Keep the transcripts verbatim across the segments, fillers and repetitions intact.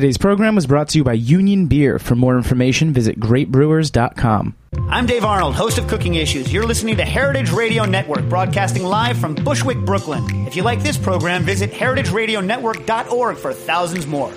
Today's program was brought to you by Union Beer. For more information, visit great brewers dot com. I'm Dave Arnold, host of Cooking Issues. You're listening to Heritage Radio Network, broadcasting live from Bushwick, Brooklyn. If you like this program, visit heritage radio network dot org for thousands more.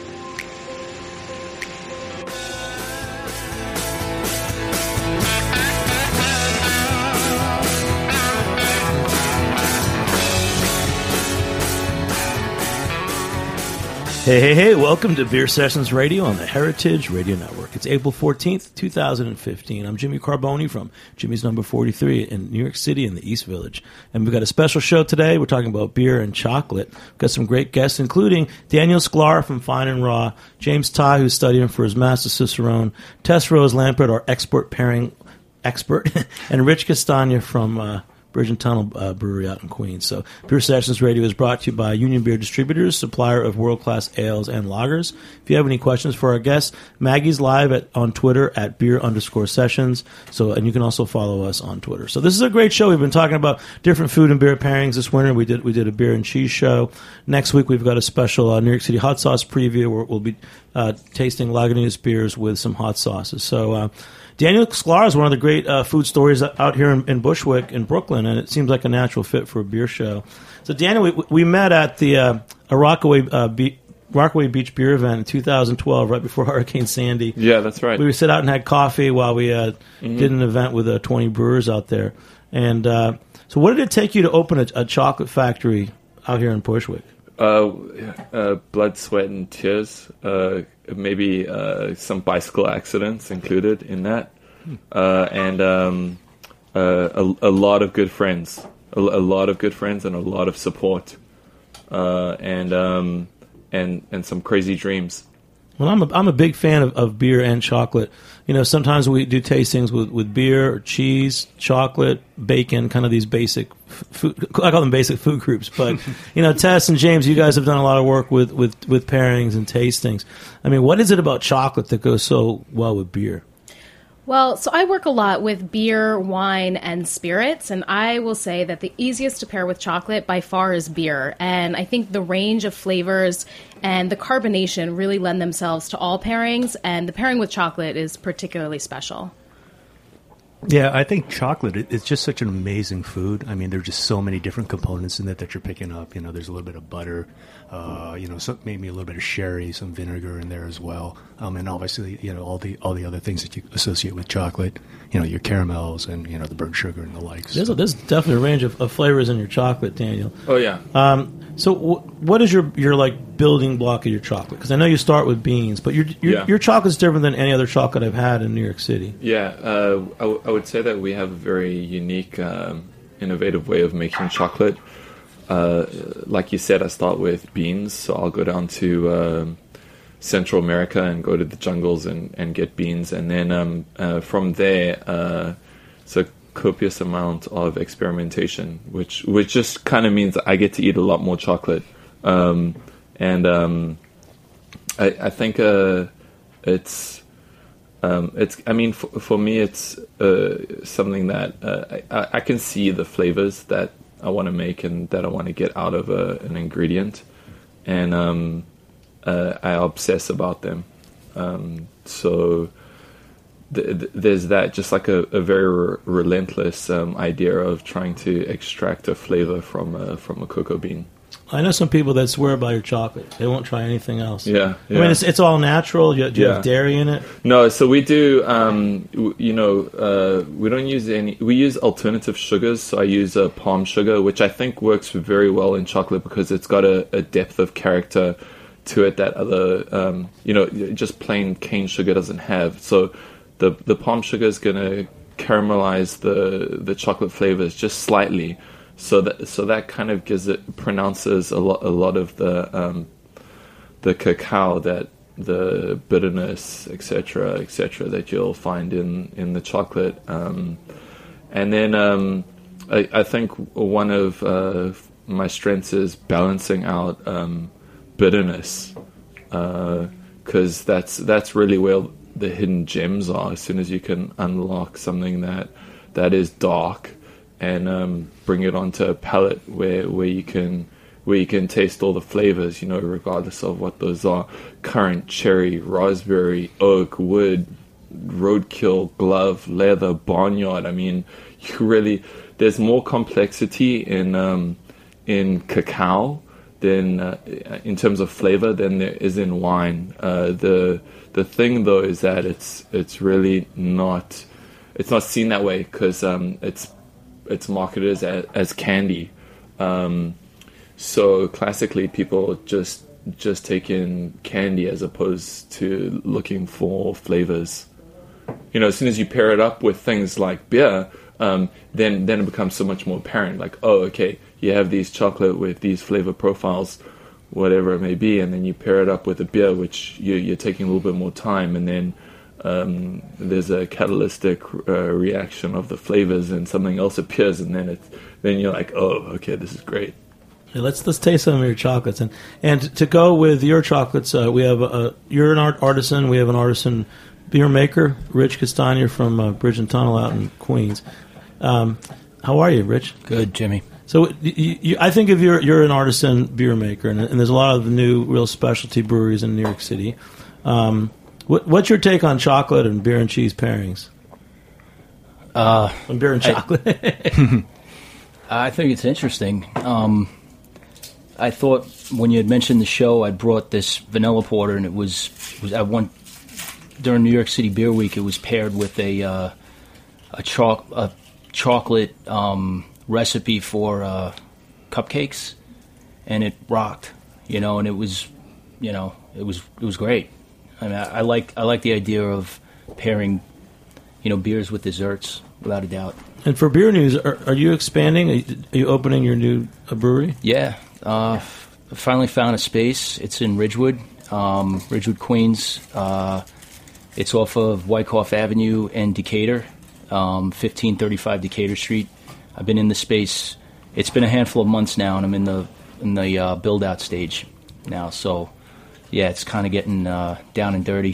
Hey, hey, hey, welcome to Beer Sessions Radio on the Heritage Radio Network. It's April fourteenth, two thousand fifteen. I'm Jimmy Carboni from Jimmy's Number forty-three in New York City in the East Village. And we've got a special show today. We're talking about beer and chocolate. We've got some great guests, including Daniel Sklar from Fine and Raw, James Ty, who's studying for his Master Cicerone, Tess Rose Lampert, our expert pairing expert, and Rich Castagna from uh, Bridge and Tunnel uh, Brewery out in Queens. So Beer Sessions Radio is brought to you by Union Beer Distributors, supplier of world-class ales and lagers. If you have any questions for our guests, Maggie's live at, on Twitter at beer underscore sessions. So, and you can also follow us on Twitter. So this is a great show. We've been talking about different food and beer pairings this winter. We did we did a beer and cheese show. Next week we've got a special uh, New York City hot sauce preview where we'll be uh, tasting Lagunitas beers with some hot sauces. So uh, Daniel Sklar is one of the great uh, food stories out here in, in Bushwick in Brooklyn, and it seems like a natural fit for a beer show. So, Daniel, we, we met at the uh, a Rockaway, uh, Be- Rockaway Beach beer event in two thousand twelve, right before Hurricane Sandy. Yeah, that's right. We sat out and had coffee while we uh, mm-hmm. did an event with uh, twenty brewers out there. And uh, so what did it take you to open a, a chocolate factory out here in Bushwick? Uh, uh, blood, sweat, and tears. Uh, maybe uh, some bicycle accidents included in that. Uh, and um, uh, a, a lot of good friends. A, a lot of good friends and a lot of support. Uh, and, um, and and some crazy dreams. Well, I'm a, I'm a big fan of, of beer and chocolate. You know, sometimes we do tastings with, with beer, or cheese, chocolate, bacon, kind of these basic food, I call them basic food groups. But, you know, Tess and James, you guys have done a lot of work with, with, with pairings and tastings. I mean, what is it about chocolate that goes so well with beer? Well, so I work a lot with beer, wine, and spirits, and I will say that the easiest to pair with chocolate by far is beer. And I think the range of flavors and the carbonation really lend themselves to all pairings, and the pairing with chocolate is particularly special. Yeah, I think chocolate, it, it's just such an amazing food. I mean, there are just so many different components in it that you're picking up. You know, there's a little bit of butter, uh, you know, so maybe a little bit of sherry, some vinegar in there as well. Um, and obviously, you know, all the all the other things that you associate with chocolate, you know, your caramels and, you know, the burnt sugar and the likes. There's, a, there's definitely a range of, of flavors in your chocolate, Daniel. Oh, yeah. Um, so w- what is your, your, like, building block of your chocolate? Because I know you start with beans, but your your, yeah. your chocolate's different than any other chocolate I've had in New York City. Yeah, uh, I, w- I would say that we have a very unique, um, innovative way of making chocolate. Uh, like you said, I start with beans, so I'll go down to um, Central America and go to the jungles and, and get beans. And then um, uh, from there, uh, it's a copious amount of experimentation, which, which just kind of means I get to eat a lot more chocolate. Um, and um, I, I think uh, it's... Um, it's. I mean, for, for me, it's uh, something that uh, I, I can see the flavors that I want to make and that I want to get out of a, an ingredient, and um, uh, I obsess about them. Um, so th- th- there's that, just like a, a very re- relentless um, idea of trying to extract a flavor from a, from a cocoa bean. I know some people that swear by your chocolate. They won't try anything else. Yeah, yeah. I mean, it's it's all natural. Do you, do you yeah. have dairy in it? No, so we do, um, w- you know, uh, we don't use any, we use alternative sugars. So I use uh, palm sugar, which I think works very well in chocolate because it's got a, a depth of character to it that other, um, you know, just plain cane sugar doesn't have. So the the palm sugar is going to caramelize the, the chocolate flavors just slightly. So that so that kind of gives it pronounces a lot a lot of the um, the cacao, that the bitterness, et cetera, et cetera, that you'll find in, in the chocolate. Um, and then um, I, I think one of uh, my strengths is balancing out um, bitterness, because uh, that's that's really where the hidden gems are. As soon as you can unlock something that that is dark and um, bring it onto a palate where where you can where you can taste all the flavors, you know, regardless of what those are. Currant, cherry, raspberry, oak, wood, roadkill, glove, leather, barnyard. I mean, you really, there's more complexity in um, in cacao than uh, in terms of flavor than there is in wine. Uh, the the thing though is that it's it's really not it's not seen that way because um, it's it's marketed as as candy. Um, so classically, people just just take in candy as opposed to looking for flavors. You know, as soon as you pair it up with things like beer, um, then then it becomes so much more apparent. Like, oh, okay, you have these chocolate with these flavor profiles, whatever it may be, and then you pair it up with a beer, which you, you're taking a little bit more time, and then um, there's a catalytic uh, reaction of the flavors, and something else appears, and then it's then you're like, oh, okay, this is great. Yeah, let's let's taste some of your chocolates, and and to go with your chocolates, uh, we have a, you're an art artisan. We have an artisan beer maker, Rich Castagna from uh, Bridge and Tunnel out in Queens. Um, how are you, Rich? Good, Jimmy. So you, you, I think of you're you're an artisan beer maker, and, and there's a lot of new real specialty breweries in New York City. Um, what, what's your take on chocolate and beer and cheese pairings? Uh, on beer and chocolate. I, I think it's interesting. Um, I thought when you had mentioned the show, I brought this vanilla porter, and it was was I went during New York City Beer Week. It was paired with a uh, a, cho- a chocolate um, recipe for uh, cupcakes, and it rocked. You know, and it was, you know, it was it was great. I mean, I, I like I like the idea of pairing, you know, beers with desserts, without a doubt. And for beer news, are, are you expanding? Are you, are you opening your new uh, brewery? Yeah. Uh, I finally found a space. It's in Ridgewood, um, Ridgewood, Queens. Uh, it's off of Wyckoff Avenue and Decatur, um, fifteen thirty-five Decatur Street. I've been in the space. It's been a handful of months now, and I'm in the in the uh, build-out stage now. So, yeah, it's kind of getting uh, down and dirty.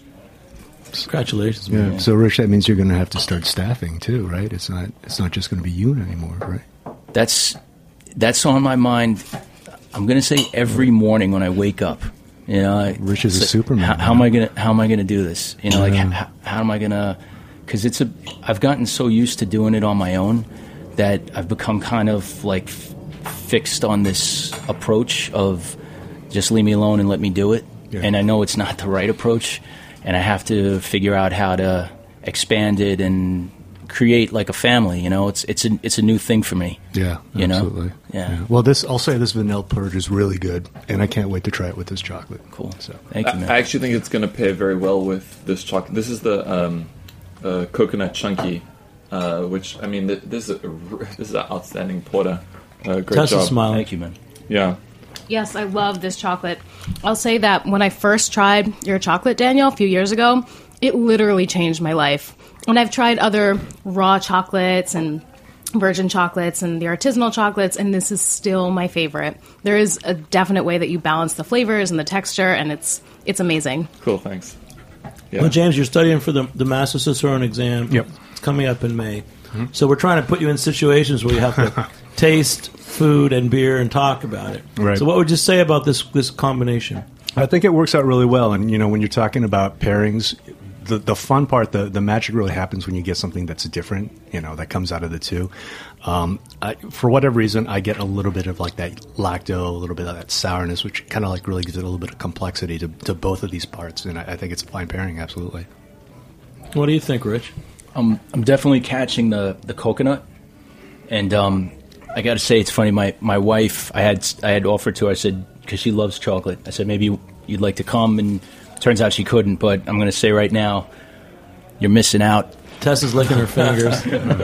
Congratulations, yeah. man. So, Rich, that means you're going to have to start staffing too, right? It's not. It's not just going to be you anymore, right? That's that's on my mind. I'm going to say every morning when I wake up. You know, I, Rich is a like, Superman. How, how am I going to How am I going to do this? You know, like Yeah. how, how am I going to? Because it's a. I've gotten so used to doing it on my own that I've become kind of like f- fixed on this approach of just leave me alone and let me do it. Yeah. And I know it's not the right approach, and I have to figure out how to expand it and create like a family. You know, it's it's a it's a new thing for me. Yeah, you absolutely. know, yeah. Well, this I'll say this vanilla purge is really good, and I can't wait to try it with this chocolate. Cool. So Thank you, man. I actually think it's going to pair very well with this chocolate. This is the um, uh, coconut chunky, uh, which I mean, th- this is a, this is an outstanding porter. Uh, great Tessa job. smiling. Thank you, man. Yeah. Yes, I love this chocolate. I'll say that when I first tried your chocolate, Daniel, a few years ago, it literally changed my life. And I've tried other raw chocolates and virgin chocolates and the artisanal chocolates, and this is still my favorite. There is a definite way that you balance the flavors and the texture, and it's it's amazing. Cool. Thanks. Yeah. Well, James, you're studying for the the Master Cicerone exam. Yep. It's coming up in May. Mm-hmm. So we're trying to put you in situations where you have to taste food and beer and talk about it. Right. So what would you say about this this combination? I think it works out really well. And you know, when you're talking about pairings, the the fun part, the the magic really happens when you get something that's different. You know, that comes out of the two. Um, I, for whatever reason, I get a little bit of like that lacto, a little bit of that sourness, which kind of like really gives it a little bit of complexity to, to both of these parts. And I, I think it's a fine pairing, absolutely. What do you think, Rich? I'm I'm definitely catching the, the coconut, and um, I got to say it's funny. My, my wife, I had I had offered to her. I said because she loves chocolate. I said maybe you'd like to come, and turns out she couldn't. But I'm going to say right now, you're missing out. Tess is licking her fingers.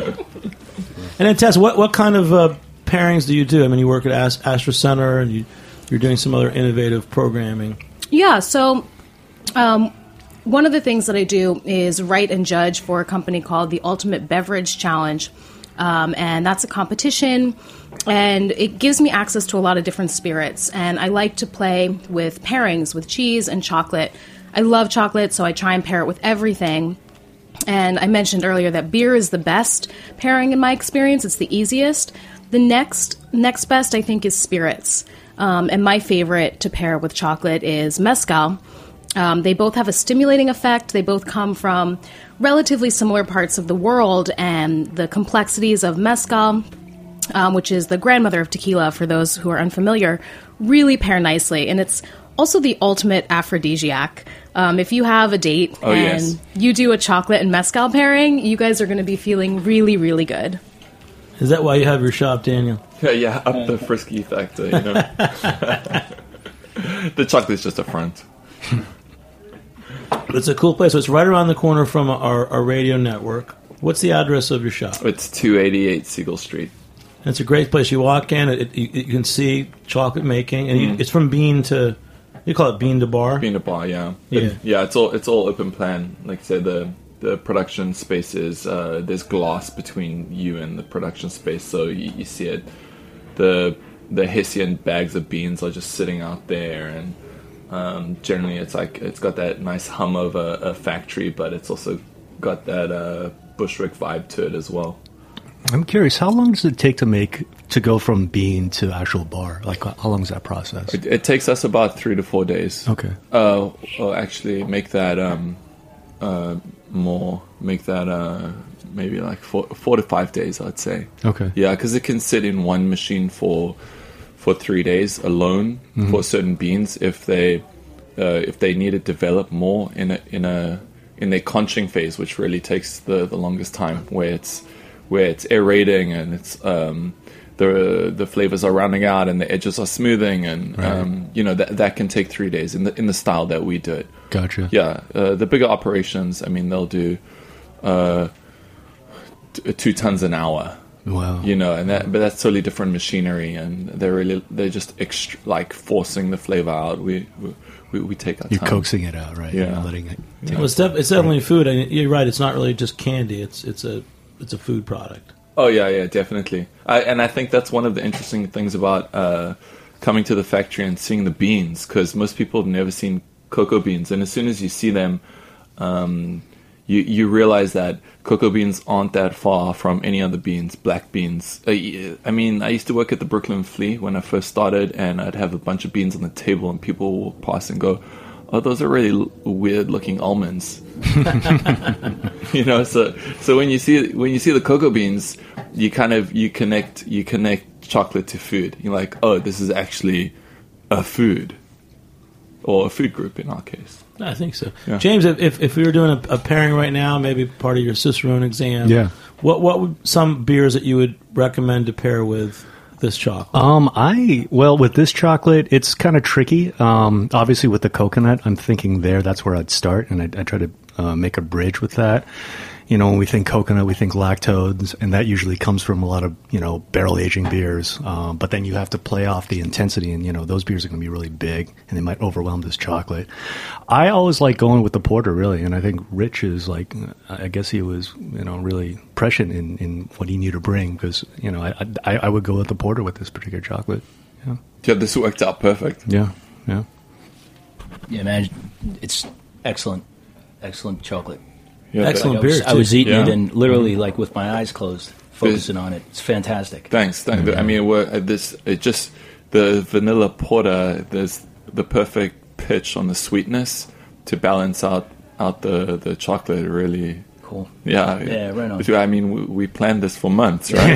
And then Tess, what what kind of uh, pairings do you do? I mean, you work at Ast- Astra Center, and you you're doing some other innovative programming. Yeah, so um, one of the things that I do is write and judge for a company called the Ultimate Beverage Challenge. Um, and that's a competition, and it gives me access to a lot of different spirits. And I like to play with pairings with cheese and chocolate. I love chocolate, so I try and pair it with everything. And I mentioned earlier that beer is the best pairing in my experience. It's the easiest. The next next best, I think, is spirits. Um, and my favorite to pair with chocolate is mezcal. Um, they both have a stimulating effect. They both come from relatively similar parts of the world, and the complexities of mezcal, um, which is the grandmother of tequila for those who are unfamiliar, really pair nicely. And it's also the ultimate aphrodisiac. Um, if you have a date oh, and yes. you do a chocolate and mezcal pairing, you guys are going to be feeling really, really good. Is that why you have your shop, Daniel? Yeah, yeah, up the frisky factor, you know. The chocolate's just a front. It's a cool place. So it's right around the corner from our, our radio network. What's the address of your shop? It's two eighty-eight Siegel Street. And it's a great place. You walk in, it, you, you can see chocolate making, and Mm. you, it's from bean to, you call it bean to bar? Bean to bar, yeah. Yeah. It, yeah, it's all it's all open plan. Like I said, the the production space is, uh, there's glass between you and the production space, so you, you see it. The the Hessian bags of beans are just sitting out there, and um, generally it's like it's got that nice hum of a, a factory, but it's also got that uh, Bushwick vibe to it as well. I'm curious, how long does it take to make to go from bean to actual bar? Like, how long is that process? It, it takes us about three to four days. Okay. Uh, or actually, make that um, uh, more. Make that uh, maybe like four, four to five days, I'd say. Okay. Yeah, because it can sit in one machine for for three days alone Mhm. for certain beans. If they uh, if they need to develop more in a in a in their conching phase, which really takes the, the longest time, where it's where it's aerating and it's um, the the flavors are rounding out and the edges are smoothing, and Right. um, you know that that can take three days in the in the style that we do it. Gotcha. Yeah, uh, the bigger operations, I mean, they'll do uh, t- two tons an hour. Wow. You know, and that, but that's totally different machinery, and they're really they're just ext- like forcing the flavor out. We we, we take our You're time. coaxing it out, right? Yeah. You're not letting it. Yeah. Well, it's, def- it's definitely food. And you're right. It's not really just candy. It's it's a it's a food product. Oh yeah, yeah, definitely. I, and I think that's one of the interesting things about uh, coming to the factory and seeing the beans, because most people have never seen cocoa beans, and as soon as you see them, um, you you realize that cocoa beans aren't that far from any other beans, black beans. Uh, I mean, I used to work at the Brooklyn Flea when I first started, and I'd have a bunch of beans on the table, and people will pass and go, "Oh, those are really l- weird-looking almonds." You know, so so when you see when you see the cocoa beans, you kind of you connect you connect chocolate to food. You're like, oh, this is actually a food, or a food group in our case. I think so. Yeah. James, if, if if we were doing a, a pairing right now, maybe part of your Cicerone exam, Yeah. what what would some beers that you would recommend to pair with this chocolate? Um, I well with this chocolate, it's kind of tricky. Um, obviously with the coconut, I'm thinking there that's where I'd start, and I, I try to uh, make a bridge with that. You know, when we think coconut, we think lactose, and that usually comes from a lot of, you know, barrel aging beers. Um, but then you have to play off the intensity, and, you know, those beers are going to be really big, and they might overwhelm this chocolate. I always like going with the porter, really, and I think Rich is like, I guess he was, you know, really prescient in, in what he knew to bring, because, you know, I, I, I would go with the porter with this particular chocolate. Yeah, Yeah, this worked out perfect. yeah, yeah. Yeah, man, it's excellent, excellent chocolate. Yeah, Excellent Like, I was, beer, I was too. eating Yeah. it and literally, like, with my eyes closed, focusing on it. It's fantastic. Thanks, thanks. I mean, we're, uh, this it just the vanilla porter. There's the perfect pitch on the sweetness to balance out out the the chocolate. Really, Cool. yeah, Yeah, right on. I mean, we, we planned this for months, right?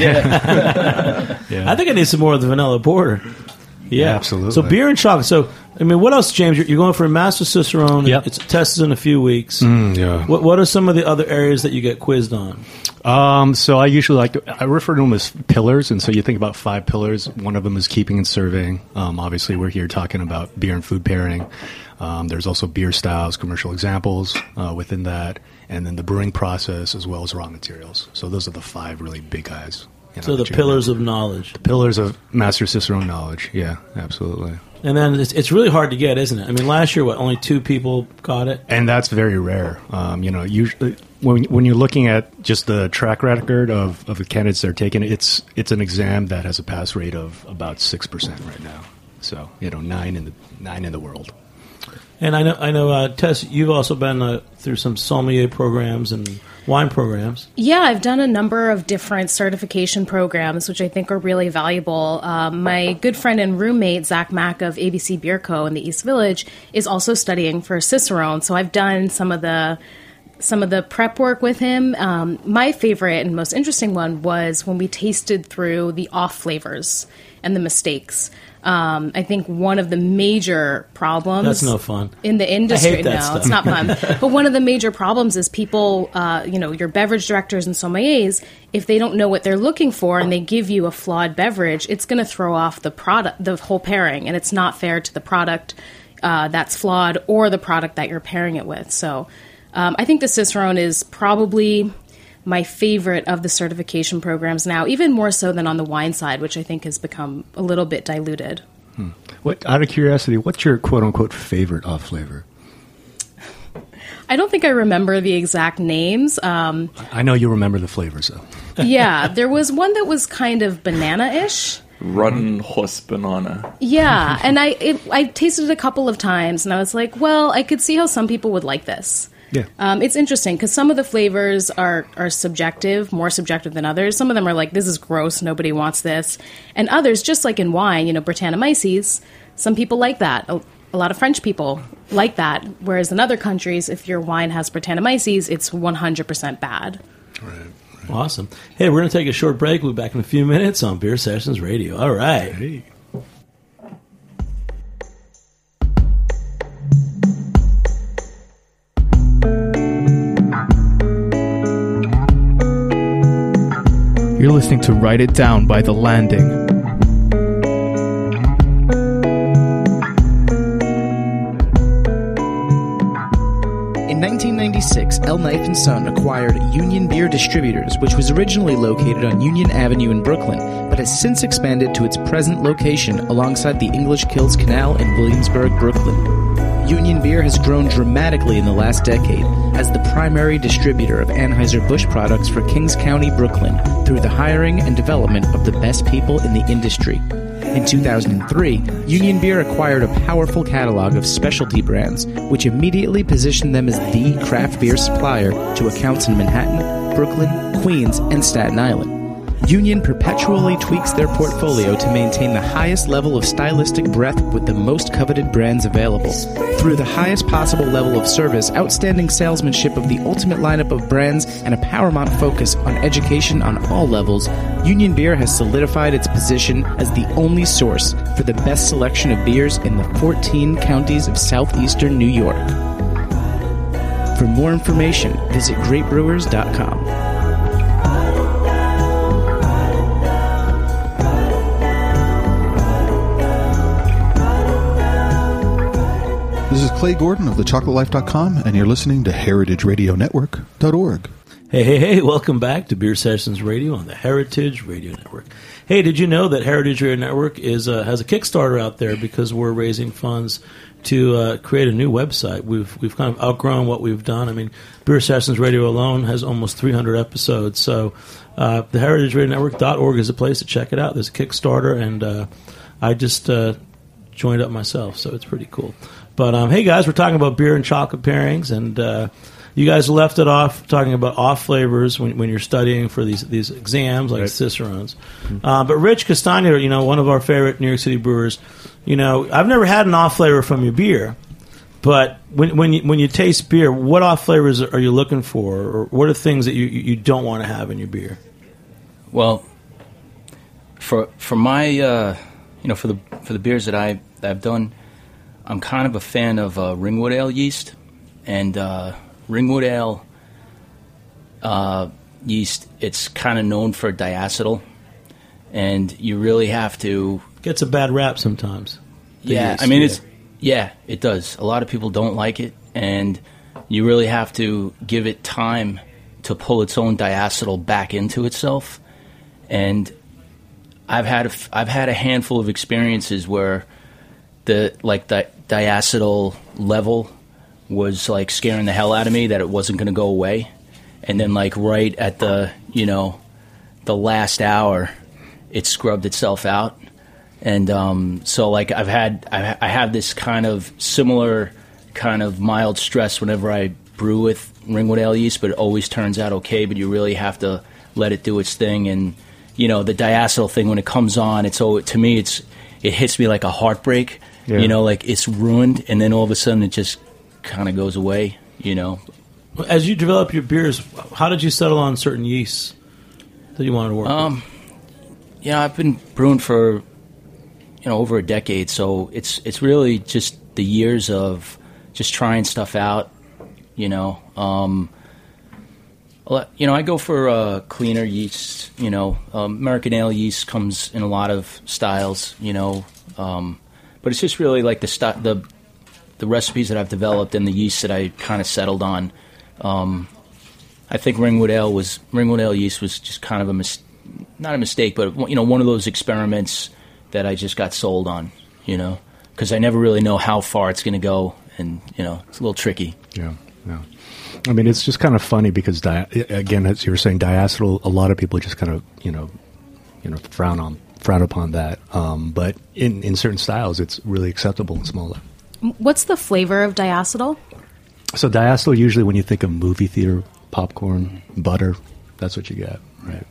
yeah. I think I need some more of the vanilla porter. Yeah, Yeah, absolutely. So beer and chocolate. So I mean, what else, James? You're, you're going for a Master Cicerone. Yep. It's tested in a few weeks. Mm, yeah. What What are some of the other areas that you get quizzed on? Um, so I usually like to, I refer to them as pillars, and so you think about five pillars. One of them is keeping and serving. Um, obviously, we're here talking about beer and food pairing. Um, there's also beer styles, commercial examples uh, within that, and then the brewing process as well as raw materials. So those are the five really big guys. you know, So the that you- pillars of knowledge. pillars of Master Cicerone knowledge. Yeah, absolutely. And then it's, it's really hard to get, isn't it? I mean, last year, what, only two people got it? And that's very rare. Um, you know, usually when when you're looking at just the track record of, of the candidates that are taking it, it's it's an exam that has a pass rate of about six percent right now. So you know, nine in the nine in the world. And I know, I know, uh, Tess, you've also been uh, through some sommelier programs and wine programs. Yeah, I've done a number of different certification programs, which I think are really valuable. Um, my good friend and roommate, Zach Mack of A B C Beer Co. in the East Village, is also studying for Cicerone. So I've done some of the some of the prep work with him. Um, my favorite and most interesting one was when we tasted through the off flavors and the mistakes. Um, I think one of the major problems That's no fun. in the industry. I hate that no, stuff. it's not fun. But one of the major problems is people, uh, you know, your beverage directors and sommeliers, if they don't know what they're looking for and they give you a flawed beverage, it's going to throw off the product, the whole pairing, and it's not fair to the product uh, that's flawed or the product that you're pairing it with. So um, I think the Cicerone is probably my favorite of the certification programs now, even more so than on the wine side, which I think has become a little bit diluted. Hmm. What, out of curiosity, what's your quote-unquote favorite off flavor? I don't think I remember the exact names. Um, I know you remember the flavors, though. yeah, there was one that was kind of banana-ish. Rotten horse banana. Yeah, and I it, I tasted it a couple of times, and I was like, well, I could see how some people would like this. Yeah. Um, it's interesting because some of the flavors are, are subjective, more subjective than others. Some of them are like, this is gross, nobody wants this. And others, just like in wine, you know, Brettanomyces, some people like that. A, a lot of French people like that. Whereas in other countries, if your wine has Brettanomyces, it's one hundred percent bad. Right. Awesome. Hey, we're going to take a short break. We'll be back in a few minutes on Beer Sessions Radio. All right. Hey. You're listening to Write It Down by The Landing. In nineteen ninety-six, El Knife and Son acquired Union Beer Distributors, which was originally located on Union Avenue in Brooklyn, but has since expanded to its present location alongside the English Kills Canal in Williamsburg, Brooklyn. Union Beer has grown dramatically in the last decade as the primary distributor of Anheuser-Busch products for Kings County, Brooklyn, through the hiring and development of the best people in the industry. In two thousand three, Union Beer acquired a powerful catalog of specialty brands, which immediately positioned them as the craft beer supplier to accounts in Manhattan, Brooklyn, Queens, and Staten Island. Union perpetually tweaks their portfolio to maintain the highest level of stylistic breadth with the most coveted brands available. Through the highest possible level of service, outstanding salesmanship of the ultimate lineup of brands, and a paramount focus on education on all levels, Union Beer has solidified its position as the only source for the best selection of beers in the fourteen counties of southeastern New York. For more information, visit great brewers dot com. This is Clay Gordon of the chocolate life dot com, and you're listening to heritage radio network dot org. Hey, hey, hey, welcome back to Beer Sessions Radio on the Heritage Radio Network. Hey, did you know that Heritage Radio Network is uh, has a Kickstarter out there because we're raising funds to uh, create a new website? We've we've kind of outgrown what we've done. I mean, Beer Sessions Radio alone has almost three hundred episodes, so uh, the heritage radio network dot org is a place to check it out. There's a Kickstarter, and uh, I just uh, joined up myself, so it's pretty cool. But, um, hey, guys, we're talking about beer and chocolate pairings, and uh, you guys left it off talking about off flavors when, when you're studying for these these exams, like right. Cicerones. Mm-hmm. Uh, but Rich Castagna, you know, one of our favorite New York City brewers, you know, I've never had an off flavor from your beer, but when when you, when you taste beer, what off flavors are you looking for, or what are things that you, you don't want to have in your beer? Well, for for my, uh, you know, for the for the beers that, I, that I've done, I'm kind of a fan of uh, Ringwood Ale yeast, and uh, Ringwood Ale uh, yeast, it's kind of known for diacetyl, and you really have to... Gets a bad rap sometimes. Yeah, yeast, I mean, yeah. it's yeah, it does. A lot of people don't like it, and you really have to give it time to pull its own diacetyl back into itself. And I've had a, I've had a handful of experiences where the like the diacetyl level was like scaring the hell out of me that it wasn't going to go away, and then like right at the you know the last hour, it scrubbed itself out, and um, so like I've had I, I have this kind of similar kind of mild stress whenever I brew with Ringwood Ale yeast, but it always turns out okay. But you really have to let it do its thing. And you know, the diacetyl thing, when it comes on, it's oh, to me, it's it hits me like a heartbreak. Yeah. You know, like it's ruined, and then all of a sudden it just kind of goes away. You know. As you develop your beers, how did you settle on certain yeasts that you wanted to work um, with? Yeah, I've been brewing for you know over a decade, so it's it's really just the years of just trying stuff out. You know, um, you know, I go for uh, cleaner yeast. You know, um, American ale yeast comes in a lot of styles. You know, um, but it's just really like the st- the the recipes that I've developed and the yeast that I kind of settled on. Um, I think Ringwood Ale was Ringwood Ale yeast was just kind of a mis- not a mistake, but you know, one of those experiments that I just got sold on. You know, because I never really know how far it's going to go, and you know, it's a little tricky. Yeah, yeah. I mean, it's just kind of funny because di- again, as you were saying, diacetyl. A lot of people just kind of you know, you know, frown on frown upon that. Um, but in in certain styles, it's really acceptable and smaller. What's the flavor of diacetyl? So diacetyl, usually when you think of movie theater popcorn, butter, that's what you get, right?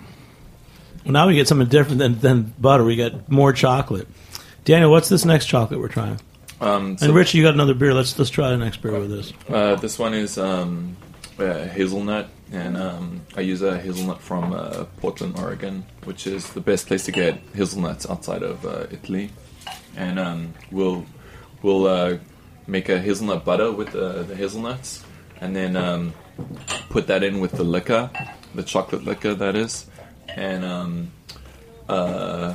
Well, now we get something different than, than butter. We get more chocolate. Daniel, what's this next chocolate we're trying? Um, so and Richie, you got another beer. Let's let's try the next beer with this. Uh, this one is um, uh, hazelnut, and um, I use a hazelnut from uh, Portland, Oregon, which is the best place to get hazelnuts outside of uh, Italy. And um, we'll we'll uh, make a hazelnut butter with the, the hazelnuts, and then um, put that in with the liquor, the chocolate liquor that is, and um, uh,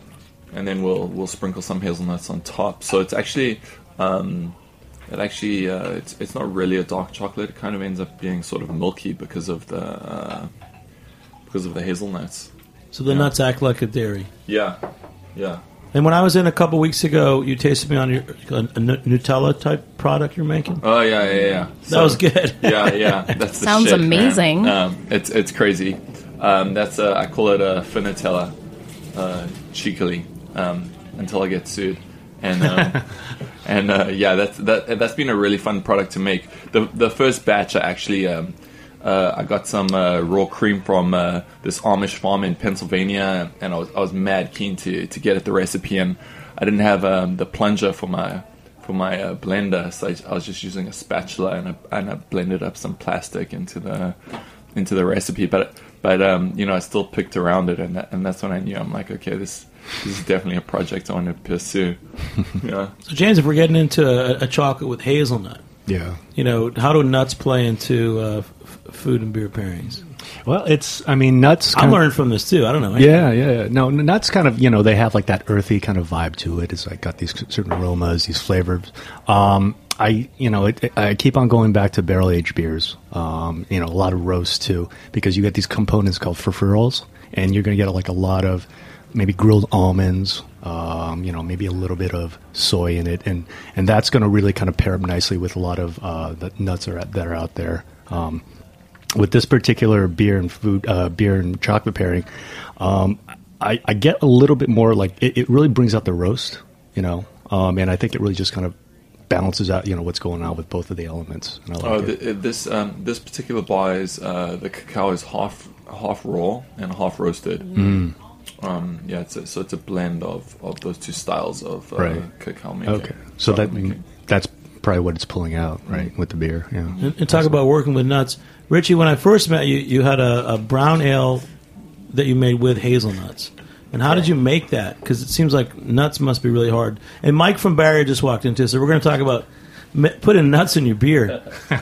and then we'll we'll sprinkle some hazelnuts on top. So it's actually um, it actually uh, it's it's not really a dark chocolate. It kind of ends up being sort of milky because of the uh, because of the hazelnuts. So the yeah. nuts act like a dairy. Yeah, yeah. And when I was in a couple weeks ago, you tasted me on your a, a Nutella type product you're making. Oh yeah, yeah, yeah. That so, was good. yeah, yeah. That's the sounds shit, amazing. Um, it's it's crazy. Um, that's a, I call it a Finatella, uh, cheekily, um, until I get sued. And um, and uh, yeah, that's that that's been a really fun product to make. The the first batch I actually. Um, Uh, I got some uh, raw cream from uh, this Amish farm in Pennsylvania, and I was I was mad keen to, to get at the recipe, and I didn't have um, the plunger for my for my uh, blender, so I, I was just using a spatula, and I, and I blended up some plastic into the into the recipe. But but um, you know, I still picked around it, and that, and that's when I knew I'm like, okay, this this is definitely a project I want to pursue. Yeah. So James, if we're getting into a, a chocolate with hazelnut. Yeah. You know, how do nuts play into uh, f- food and beer pairings? Well, it's, I mean, nuts... I learned from this, too. I don't know. Yeah, yeah, yeah. No, nuts kind of, you know, they have like that earthy kind of vibe to it. It's like got these certain aromas, these flavors. Um, I, you know, it, I keep on going back to barrel-aged beers. Um, you know, a lot of roast, too, because you get these components called furfurols, and you're going to get like a lot of maybe grilled almonds, um, you know, maybe a little bit of soy in it, and, and that's going to really kind of pair up nicely with a lot of uh, the nuts are, that are out there. Um, with this particular beer and food, uh, beer and chocolate pairing, um, I, I get a little bit more like it, it really brings out the roast, you know, um, and I think it really just kind of balances out, you know, what's going on with both of the elements. And I like oh, it. the, this um, this particular bar is uh, the cacao is half half raw and half roasted. Mm. Um, yeah, it's a, so it's a blend of, of those two styles of uh, right. cacao making. Okay, so that making. that's probably what it's pulling out, right, mm. with the beer. Yeah. And, and talk about working with nuts, Richie. When I first met you, you had a, a brown ale that you made with hazelnuts. And how did you make that? Because it seems like nuts must be really hard. And Mike from Barrie just walked into, so we're going to talk about putting nuts in your beer.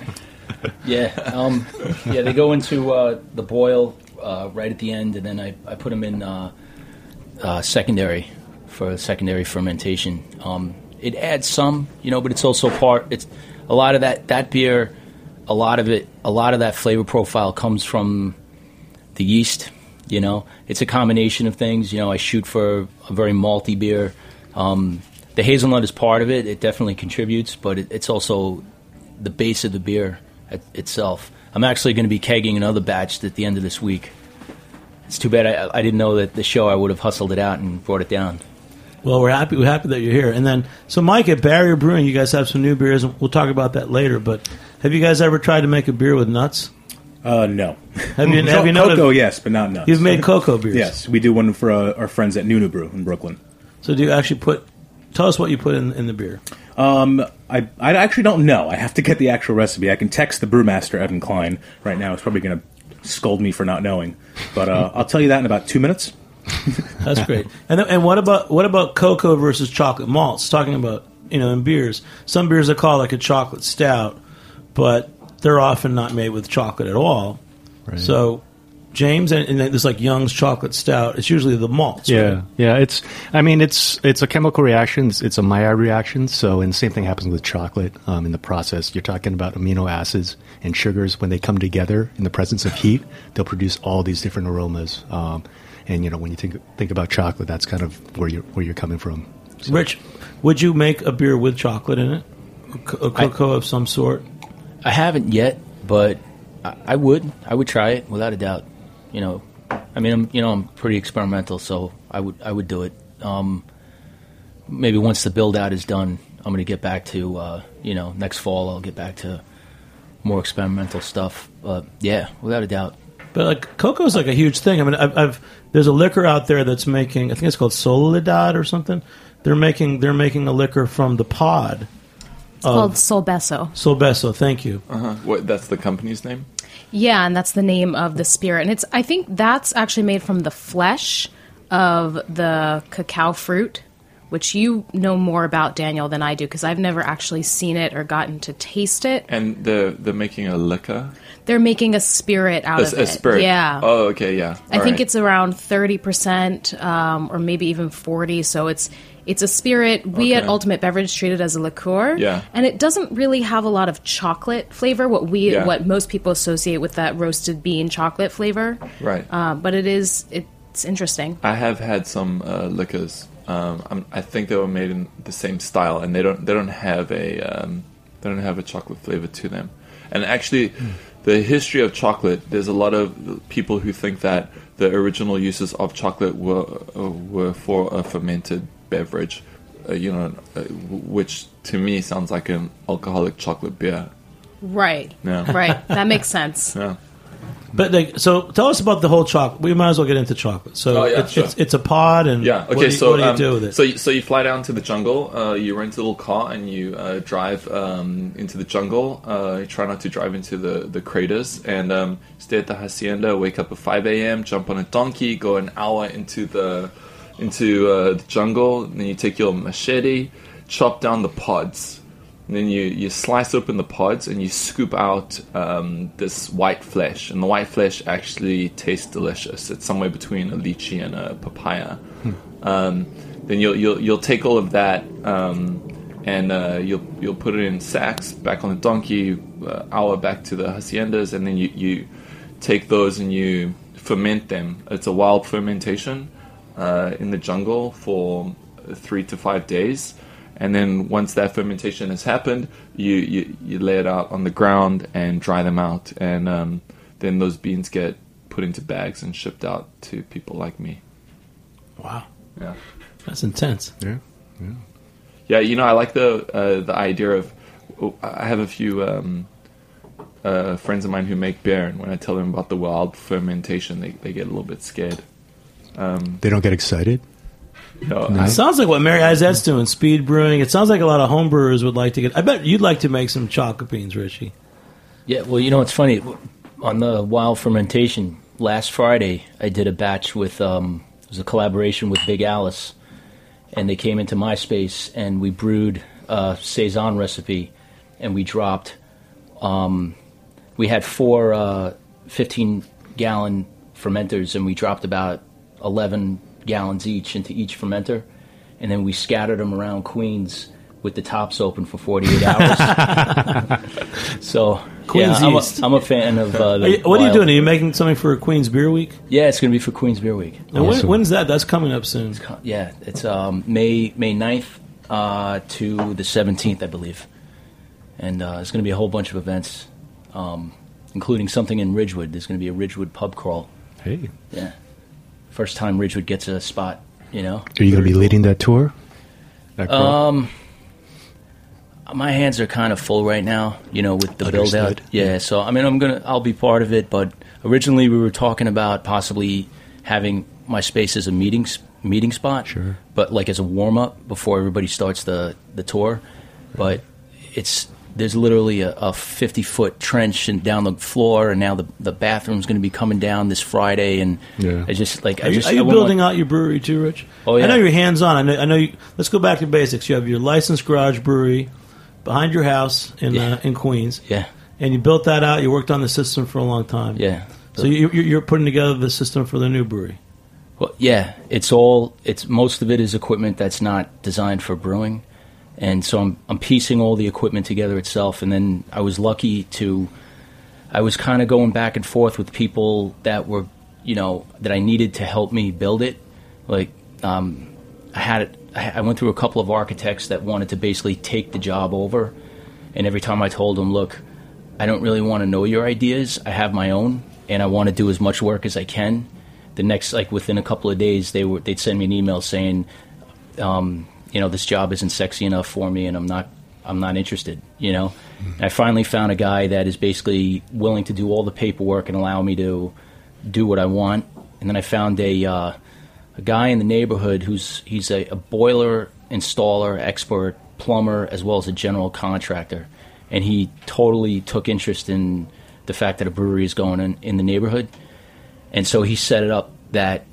yeah, um, yeah, they go into uh, the boil uh, right at the end, and then I, I put them in uh, uh, secondary for secondary fermentation. Um, it adds some, you know, but it's also part. It's a lot of that that beer. A lot of it, a lot of that flavor profile comes from the yeast. You know, it's a combination of things. You know, I shoot for a very malty beer. Um, the hazelnut is part of it. It definitely contributes, but it, it's also the base of the beer at, itself. I'm actually going to be kegging another batch at the end of this week. It's too bad I, I didn't know that the show I would have hustled it out and brought it down. Well, we're happy. We're happy that you're here. And then, so Mike at Barrier Brewing, you guys have some new beers, and we'll talk about that later. But have you guys ever tried to make a beer with nuts? Uh, no. Have you? have you cocoa? Yes, but not nuts. You've made cocoa beers. Yes, we do one for uh, our friends at Nunu Brew in Brooklyn. So do you actually put? Tell us what you put in, in the beer. Um, I I actually don't know. I have to get the actual recipe. I can text the brewmaster Evan Klein right now. He's probably going to scold me for not knowing, but uh, I'll tell you that in about two minutes. That's great. And and what about what about cocoa versus chocolate malts? Talking about, you know, in beers, some beers are called like a chocolate stout, but they're often not made with chocolate at all. Right. So, James, and, and there's like Young's chocolate stout. It's usually the malts. Yeah, right? yeah. It's I mean it's it's a chemical reaction. It's, it's a Maillard reaction. So, and the same thing happens with chocolate. Um, in the process, you're talking about amino acids and sugars. When they come together in the presence of heat, they'll produce all these different aromas. Um, And you know, when you think think about chocolate, that's kind of where you're where you're coming from. So. Rich, would you make a beer with chocolate in it, a cocoa I, of some sort? I haven't yet, but I, I would. I would try it without a doubt. You know, I mean, I'm you know I'm pretty experimental, so I would I would do it. Um, maybe once the build out is done, I'm going to get back to uh, you know next fall. I'll get back to more experimental stuff. But yeah, without a doubt. But like cocoa is like a huge thing. I mean, I've, I've there's a liquor out there that's making. I think it's called Soledad or something. They're making they're making a liquor from the pod. It's called Solbeso. Solbeso, thank you. Uh-huh. What? That's the company's name? Yeah, and that's the name of the spirit. And it's I think that's actually made from the flesh of the cacao fruit, which you know more about, Daniel, than I do, because I've never actually seen it or gotten to taste it. And they're, they're making a liquor? They're making a spirit out a, of a it. spirit? Yeah. Oh, okay, yeah. I All think right. it's around thirty percent um, or maybe even forty, so it's it's a spirit. We Okay. at Ultimate Beverage treat it as a liqueur. Yeah. And it doesn't really have a lot of chocolate flavor, what we Yeah. what most people associate with that roasted bean chocolate flavor. Right. Uh, but it is it's interesting. I have had some uh, liquors. Um, I'm, I think they were made in the same style, and they don't they don't have a um, they don't have a chocolate flavor to them. And actually, mm. the history of chocolate, there's a lot of people who think that the original uses of chocolate were uh, were for a fermented beverage, uh, you know, uh, which to me sounds like an alcoholic chocolate beer. Right. Yeah. Right. That makes sense. Yeah. But like, so tell us about the whole chocolate. We might as well get into chocolate. So Oh, yeah, it's, sure. it's it's a pod, and Yeah. Okay. what do you, so what do you um, do with it? So you, so you fly down to the jungle. Uh, you rent a little car and you uh, drive um, into the jungle. Uh, you try not to drive into the, the craters, and um, stay at the hacienda. Wake up at five a.m. Jump on a donkey. Go an hour into the into uh, the jungle. And then you take your machete, chop down the pods. And then you, you slice open the pods and you scoop out um, this white flesh. And the white flesh actually tastes delicious. It's somewhere between a lychee and a papaya. Hmm. Um, then you'll, you'll you'll take all of that um, and uh, you'll you'll put it in sacks back on the donkey, uh, hour back to the haciendas, and then you, you take those and you ferment them. It's a wild fermentation uh, in the jungle for three to five days. And then once that fermentation has happened, you, you, you lay it out on the ground and dry them out. And um, then those beans get put into bags and shipped out to people like me. Wow. Yeah. That's intense. Yeah. Yeah. Yeah, you know, I like the uh, the idea of... I have a few um, uh, friends of mine who make beer, and when I tell them about the wild fermentation, they, they get a little bit scared. Um, They don't get excited? No, It sounds like what Mary Izette's doing, speed brewing. It sounds like a lot of home brewers would like to get... I bet you'd like to make some chocolate beans, Richie. Yeah, well, you know, it's funny. On the wild fermentation, last Friday, I did a batch with, um, it was a collaboration with Big Alice, and they came into my space, and we brewed a Saison recipe, and we dropped, um, we had four uh, fifteen-gallon fermenters, and we dropped about eleven gallons each into each fermenter, and then we scattered them around Queens with the tops open for forty-eight hours. So, Queens yeah, I'm a, East. I'm a fan of uh, the Are you, what are you wild- doing? Are you making something for Queen's Beer Week? Yeah, it's going to be for Queens Beer Week. And when, Awesome. when's that? That's coming up soon. Yeah, it's um, May May ninth uh, to the seventeenth, I believe. And uh, there's going to be a whole bunch of events, um, including something in Ridgewood. There's going to be a Ridgewood pub crawl. Hey. Yeah. First time Ridgewood gets a spot. You know. Are you going to be leading that tour? That um, my hands are kind of full right now. You know, with the build out. Yeah. So I mean, I'm gonna. I'll be part of it. But originally, we were talking about possibly having my space as a meeting meeting spot. Sure. But like as a warm up before everybody starts the the tour. But it's there's literally a, a fifty foot trench and down the floor, and now the the bathroom's going to be coming down this Friday, and Yeah. I just like Are I you, just are you I want building my- out your brewery too, Rich? Oh, yeah. I know you're hands on. I know. I know. You, let's go back to basics. You have your licensed garage brewery behind your house in Yeah. uh, in Queens. Yeah. And you built that out. You worked on the system for a long time. Yeah. So you, you're you're putting together the system for the new brewery. Well, yeah, it's all it's most of it is equipment that's not designed for brewing, and so I'm I'm piecing all the equipment together itself. And then I was lucky to, I was kind of going back and forth with people that were, you know, that I needed to help me build it. Like, um, I had it. I went through a couple of architects that wanted to basically take the job over, and every time I told them, look, I don't really want to know your ideas. I have my own, and I want to do as much work as I can. The next, like within a couple of days, they were they'd send me an email saying, um, you know, this job isn't sexy enough for me, and I'm not I'm not interested. You know, mm-hmm. And I finally found a guy that is basically willing to do all the paperwork and allow me to do what I want. And then I found a uh, a guy in the neighborhood who's he's a, a boiler installer, expert, plumber, as well as a general contractor, and he totally took interest in the fact that a brewery is going in, in the neighborhood. And so he set it up that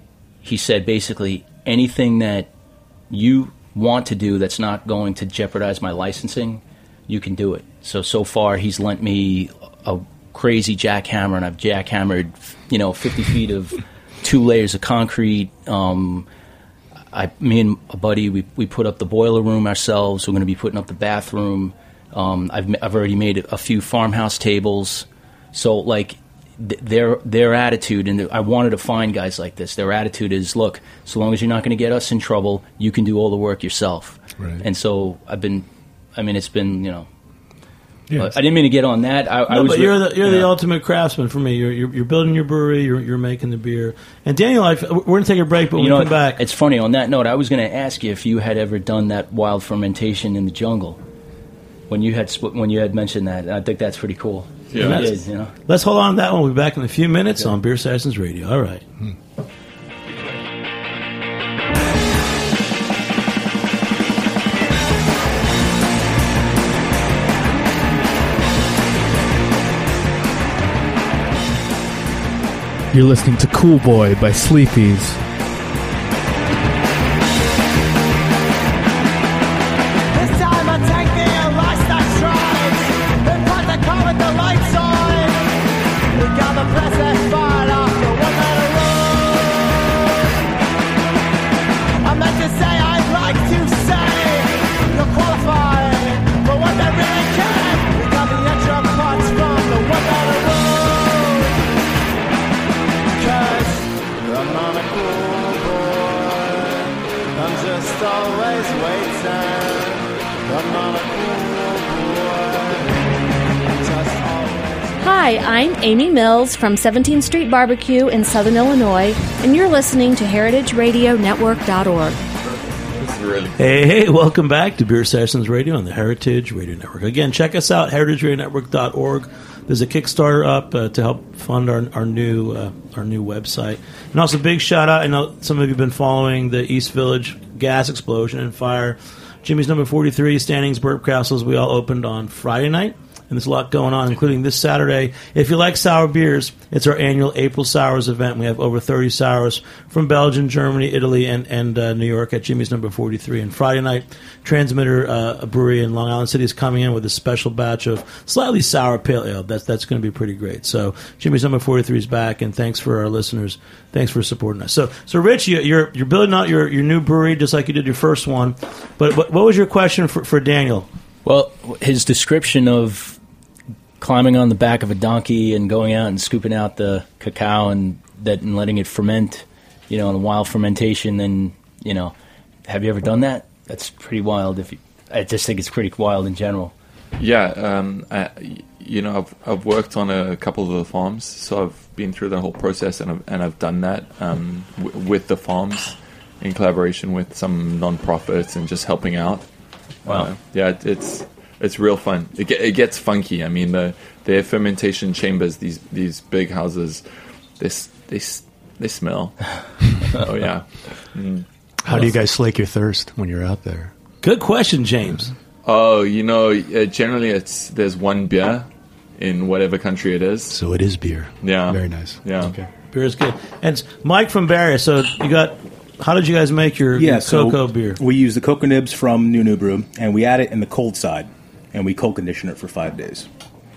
he said basically anything that you want to do that's not going to jeopardize my licensing, you can do it. So, so far he's lent me a crazy jackhammer, and I've jackhammered, you know, fifty feet of two layers of concrete. Um, I, me and a buddy, we, we put up the boiler room ourselves. We're going to be putting up the bathroom. Um, I've, I've already made a few farmhouse tables. So, like, Their their attitude, and I wanted to find guys like this. Their attitude is, look, so long as you're not going to get us in trouble, you can do all the work yourself. Right. And so I've been, I mean, it's been, you know, Yeah. I didn't mean to get on that. I, No, I was, but you're the you're yeah. the ultimate craftsman for me. You're you're, you're building your brewery. You're you're making the beer. And Daniel, I, we're going to take a break, but when You know, we come back, it's funny. On that note, I was going to ask you if you had ever done that wild fermentation in the jungle. When you had sp- when you had mentioned that, I think that's pretty cool. Yeah. You did, you know. let's hold on to that one. We'll be back in a few minutes on Beer Sessions Radio. All right. Hmm. You're listening to Cool Boy by Sleepy's. This time I take me a lifestyle strides. Then put the car with the lights on. We got the process fired off the one metal road. I meant to say I'd like to say you're qualified for what they really can. We got the extra parts from the one metal road. Cause I'm not a cool boy. I'm just always waiting. I'm not a cool boy. I'm just always. Hi, I'm Amy Mills from seventeenth Street Barbecue in Southern Illinois, and you're listening to heritage radio network dot org. This is really Hey, hey, welcome back to Beer Sessions Radio on the Heritage Radio Network. Again, check us out, heritage radio network dot org. There's a Kickstarter up uh, to help fund our our new uh, our new website. And also, big shout out. I know some of you have been following the East Village gas explosion and fire. Jimmy's Number forty-three, Standings Burp Castles, we all opened on Friday night. And there's a lot going on, including this Saturday. If you like sour beers, it's our annual April Sours event. We have over thirty sours from Belgium, Germany, Italy, and, and uh, New York at Jimmy's Number forty-three. And Friday night, Transmitter, uh, a brewery in Long Island City, is coming in with a special batch of slightly sour pale ale. That's that's going to be pretty great. So Jimmy's Number forty-three is back, and thanks for our listeners. Thanks for supporting us. So, so Rich, you, you're you're building out your, your new brewery just like you did your first one. But what, what was your question for, for Daniel? Well, his description of climbing on the back of a donkey and going out and scooping out the cacao and that and letting it ferment, you know, in a wild fermentation. Then, you know, have you ever done that? That's pretty wild. If you, I just think it's pretty wild in general. Yeah, um, I, you know, I've I've worked on a couple of the farms, so I've been through the whole process, and I've, and I've done that um, w- with the farms, in collaboration with some non-profits and just helping out. Wow. Uh, yeah, it, it's it's real fun. It, get, it gets funky. I mean, the their fermentation chambers, these these big houses, they s- they s- they smell. Oh yeah. Mm. How do you guys slake your thirst when you're out there? Good question, James. Oh, you know, uh, generally it's there's one beer in whatever country it is. So it is beer. Yeah. Very nice. Yeah. Okay. Beer is good. And it's Mike from Barrier. So you got. How did you guys make your, Yeah, your so cocoa beer? We use the cocoa nibs from New New Brew, and we add it in the cold side, and we cold condition it for five days.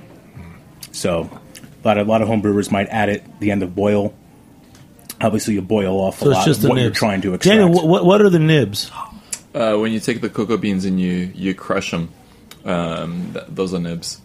So a lot of a lot of home brewers might add it at the end of boil. Obviously, you boil off a So it's lot just of the what nibs. you're trying to extract. Daniel, what, what are the nibs? Uh, when you take the cocoa beans and you you crush them, um, th- those are nibs.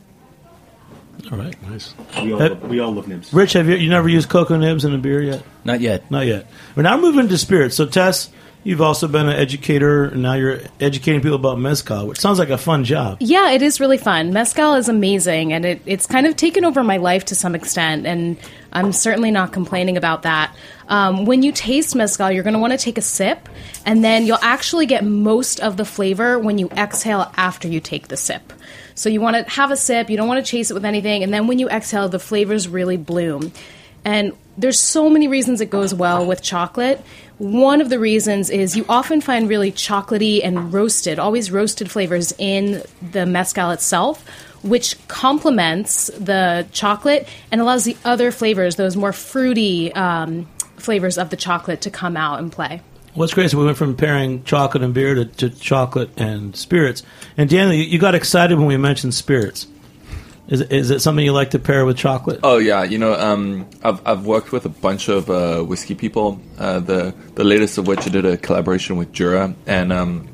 All right. Nice. We all, Uh, love, we all love nibs. Rich, have you you never used cocoa nibs in a beer yet? Not yet. Not yet. We're now moving to spirits. So Tess, you've also been an educator, and now you're educating people about mezcal, which sounds like a fun job. Yeah, it is really fun. Mezcal is amazing, and it, it's kind of taken over my life to some extent, and I'm certainly not complaining about that. Um, when you taste mezcal, you're going to want to take a sip, and then you'll actually get most of the flavor when you exhale after you take the sip. So you want to have a sip, you don't want to chase it with anything, and then when you exhale, the flavors really bloom. And there's so many reasons it goes well with chocolate. One of the reasons is you often find really chocolatey and roasted, always roasted flavors in the mezcal itself, which complements the chocolate and allows the other flavors, those more fruity um, flavors of the chocolate, to come out and play. What's great is we went from pairing chocolate and beer to, to chocolate and spirits. And Daniel, you, you got excited when we mentioned spirits. Is it, is it something you like to pair with chocolate? Oh yeah, you know, um, I've I've worked with a bunch of uh, whiskey people. Uh, the the latest of which I did a collaboration with Jura, and um,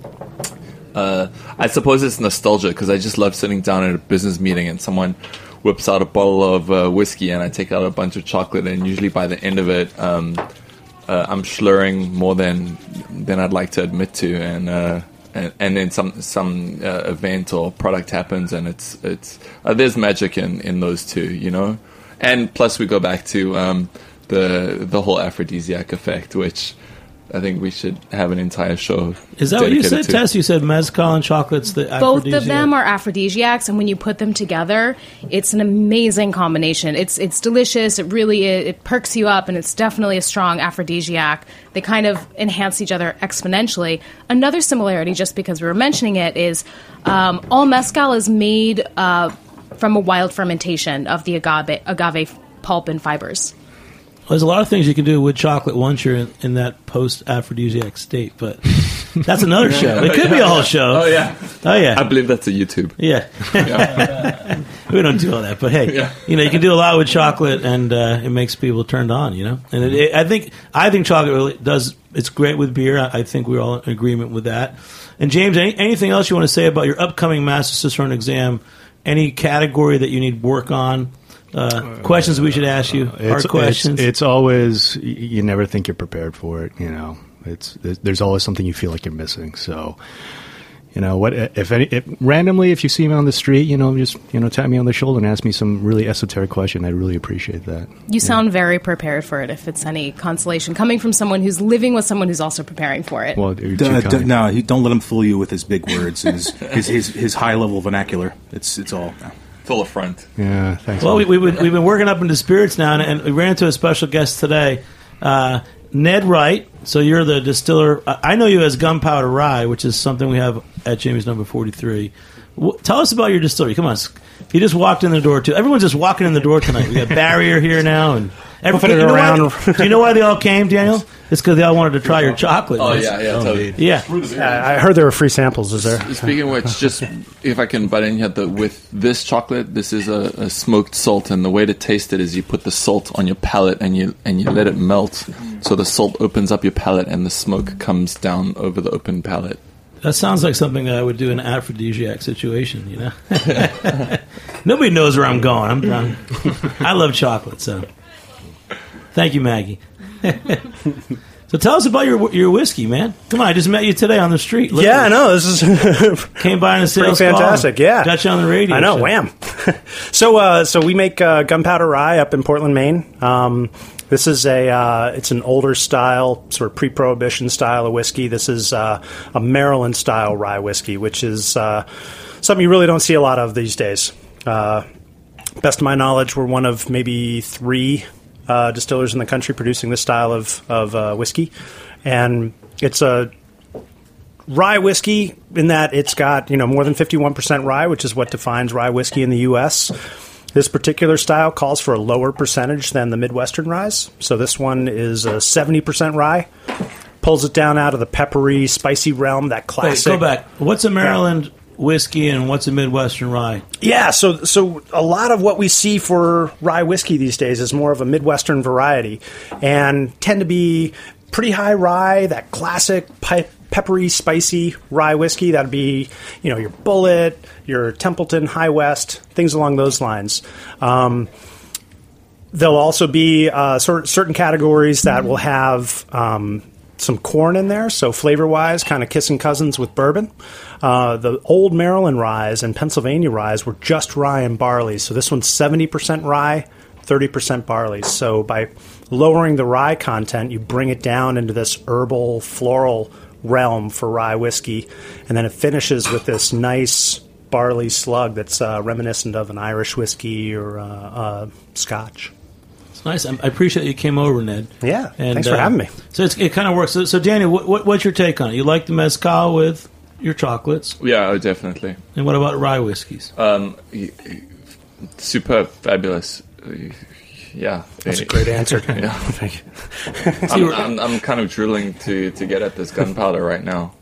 uh, I suppose it's nostalgia because I just love sitting down at a business meeting and someone whips out a bottle of uh, whiskey and I take out a bunch of chocolate, and usually by the end of it, um, uh, I'm slurring more than than I'd like to admit to, and. Uh, And, and then some some uh, event or product happens, and it's it's uh, there's magic in, in those two, you know. And plus, we go back to um, the the whole aphrodisiac effect, which I think we should have an entire show. Is that what you said, dedicated to. Tess? You said mezcal and chocolate's the Both aphrodisiac? of them are aphrodisiacs, and when you put them together, it's an amazing combination. It's it's delicious. It really it, it perks you up, and it's definitely a strong aphrodisiac. They kind of enhance each other exponentially. Another similarity, just because we were mentioning it, is um, all mezcal is made uh, from a wild fermentation of the agave agave pulp and fibers. There's a lot of things you can do with chocolate once you're in, in that post-aphrodisiac state, but that's another show. It could be a whole show. Oh yeah, oh yeah. I believe that's a YouTube. Yeah, Yeah. we don't do all that, but hey, Yeah. you know, you can do a lot with chocolate, and uh, it makes people turned on. You know, and it, it, I think I think chocolate really does. It's great with beer. I, I think we're all in agreement with that. And James, any, anything else you want to say about your upcoming Master Cicerone exam? Any category that you need work on? Uh, questions we should ask you? Hard It's, questions. It's, it's always y- you never think you're prepared for it. You know, it's there's, there's always something you feel like you're missing. So, you know, what if any if, randomly if you see me on the street, you know, just you know, tap me on the shoulder and ask me some really esoteric question. I'd really appreciate that. You sound very prepared for it, if it's any consolation, coming from someone who's living with someone who's also preparing for it. Well, you're D- too d- kind. no, he- don't let him fool you with his big words and his, his, his, his high level vernacular. It's it's all. No. Full of front. Yeah, thanks. Well, we, man. we've, been, we've been working up into spirits now, and, and we ran into a special guest today, uh, Ned Wright. So you're the distiller. I I know you as Gunpowder Rye, which is something we have at Jamie's number forty-three. W- tell us about your distillery. Come on. He just walked in the door, too. Everyone's just walking in the door tonight. We got Barrier here now. and every, Moving it you know around. why- Do you know why they all came, Daniel? It's because they all wanted to try your chocolate. Oh yeah, yeah, totally. Yeah. Uh, I heard there were free samples. Is there? Speaking of which, just if I can butt in here, the, with this chocolate, this is a, a smoked salt, and the way to taste it is you put the salt on your palate and you and you let it melt, so the salt opens up your palate and the smoke comes down over the open palate. That sounds like something that I would do in an aphrodisiac situation, you know? Nobody knows where I'm going. I'm done. I love chocolate, so. Thank you, Maggie. So tell us about your your whiskey, man. Come on, I just met you today on the street. Look, Yeah, I know. This is Came by in a sales pretty fantastic. call. Yeah, Got you on the radio. I know. show. Wham. so, uh, so we make uh, Gunpowder Rye up in Portland, Maine. Um, This is a uh, it's an older style, sort of pre-prohibition style of whiskey. This is uh, a Maryland style rye whiskey, which is uh, something you really don't see a lot of these days. Uh, best of my knowledge, we're one of maybe three uh, distillers in the country producing this style of of uh, whiskey, and it's a rye whiskey in that it's got, you know, more than fifty-one percent rye, which is what defines rye whiskey in the U S. This particular style calls for a lower percentage than the Midwestern ryes. So this one is a seventy percent rye. Pulls it down out of the peppery, spicy realm, that classic. Wait, go back. What's a Maryland yeah. whiskey and what's a Midwestern rye? Yeah, so so a lot of what we see for rye whiskey these days is more of a Midwestern variety and tend to be pretty high rye, that classic pipe. Peppery, spicy rye whiskey. That'd be, you know, your Bulleit, your Templeton, High West, things along those lines. Um, there'll also be uh, sort certain categories that will have um, some corn in there, so flavor-wise, kind of kissing cousins with bourbon. Uh, the old Maryland ryes and Pennsylvania ryes were just rye and barley, so this one's seventy percent rye, thirty percent barley. So by lowering the rye content, you bring it down into this herbal, floral realm for rye whiskey, and then it finishes with this nice barley slug that's uh, reminiscent of an Irish whiskey or uh, uh, Scotch. It's nice. I appreciate you came over, Ned. Yeah, and, thanks for uh, having me. So it's, it kind of works. So, so Daniel, what, what, what's your take on it? You like the mezcal with your chocolates? Yeah, oh, definitely. And what about rye whiskeys? Um, superb, fabulous. Yeah, that's a great answer. Yeah, I'm, I'm, I'm kind of drooling to, to get at this gunpowder right now.